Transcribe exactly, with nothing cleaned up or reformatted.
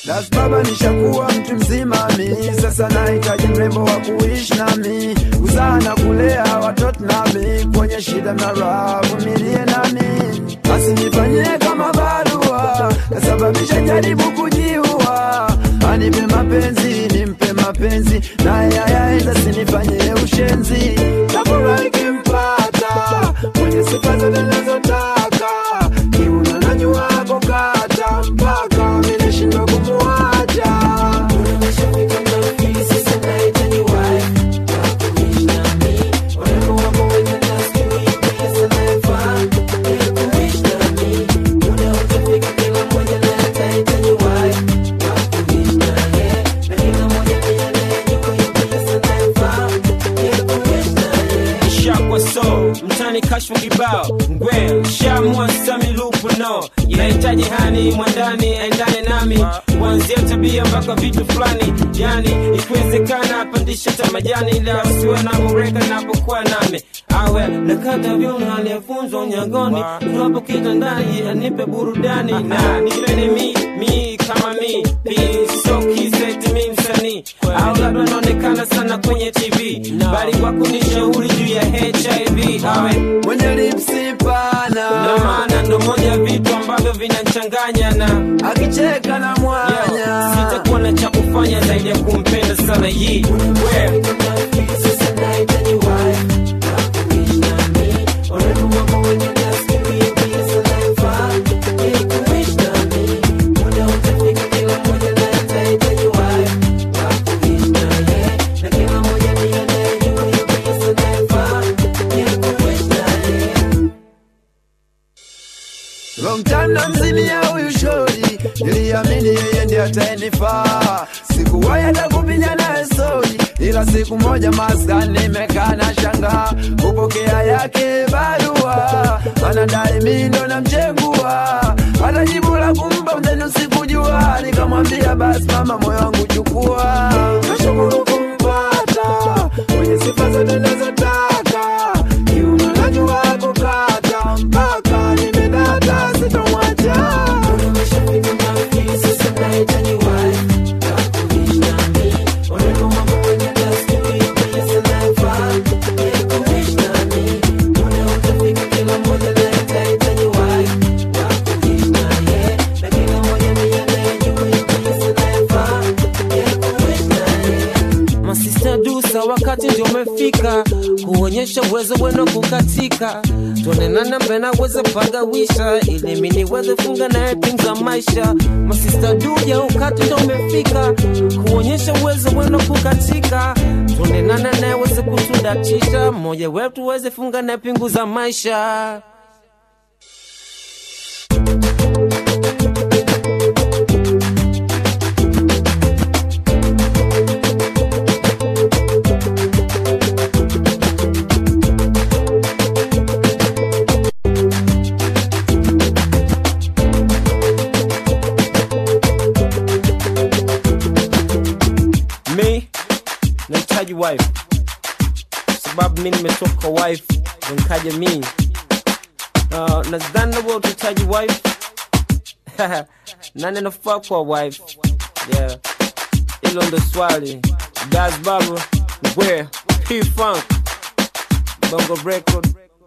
Das baba nishakuwa mtu mzima mi, sasa nahitaji mrembo wa kuishi nami, kuzaa na kulea watoto nami, kwenye shida na raha vumilie nami. Basi nifanyie kama barua, kasababisha jaribu kujiua. Anipe mapenzi, nimpe mapenzi, na yayaenda sinifanyie ushenzi. Nafurahi kimpata, mwenye sifa zote nazotaka, kiuna na nyua kukata, mpaka mimi shindwa kumuacha. Unameshafika mnafili, sasa nahitaji wife wa kuishi nami, urembo wako wenye nasi kuibia sana efaa, ili kuishi nami. Muda utafika kila mmoja na atahitaji wife wa kuishi naye, na kila mmoja pia anayejua ibia sana efaa, ili kuishi naye. Shakwa so, mtani kashwa kibao, ngwe, shamwa sami lupu no, inahitaji hani mwandani aendane nami, kuanzia tabia mpaka vitu fulani, yani ikiwezekana apandisha tamajani, ila usiwe na mureka napokuwa nami, awe nakata vyona aliyefunzwa unyagoni, tuwapo kitandani anipe burudani, na nipende mi, mi kama mi, so kizeti mi msanii, au labda naonekana sana kwenye T V, bali kwa kunishauri juu ya H I V, awe mwenye lipsi pana, na maana ndo moja vitu ambavyo vinachanganya, na akicheka na mwanya, sitakuwa na cha kufanya zaidi ya kumpenda sana yeye. Wewe sasa nahitaji wife na kuishi nami, urembo wako wenye nasi kuibia sana efaa, ili kuishi nami. Muda utafika kila mmoja na atahitaji wife na kuishi naye, na kila mmoja pia anayejua ibia sana efaa, ili kuishi naye. Long time na mzini ya huyu shori, niliamini yeye ndiye atayenifaa, sikuwahi hata kupiga naye story, ila siku moja maskani nimekaa na shangaa kupokea yake barua, anadai mimi ndo namchengua, hata jibu la kumpa mtendo sikujua, nikamwambia basi mama moyo wangu chukua. Nashukuru kumpata, mwenye sifa zote nazotaka, kiuno na jua kukata, mpaka nimedata sitomwacha. Unameshafika mnafili, sasa nahitaji wife na kuishi nami, urembo wako wenye nasi kuibia sana efaa, ili kuishi nami. Muda utafika kila mmoja na atahitaji wife na kuishi naye, na kila mmoja pia anayejua ibia sana efaa, ili kuishi naye. Masista dusa wakati ndio umefika, kuonyesha uwezo wenu kukatika, tuonenana mbena uweze pagawisha, ili mini weze funga na pinza maisha. Masista duja wakati ndio umefika, kuonyesha uwezo wenu kukatika, tuonenana na uweze kutudatisha, mmoja wetu uweze funga na pingu za maisha. Nahitaji wife, sababu mimi nimetoka kwa wife, nikaja mimi. Uh, nadhani wewe utahitaji wife. Nani anafaa kwa wife? Yeah. Hilo ndo swali. Das Baba, where? P-Funk, Bongo Record.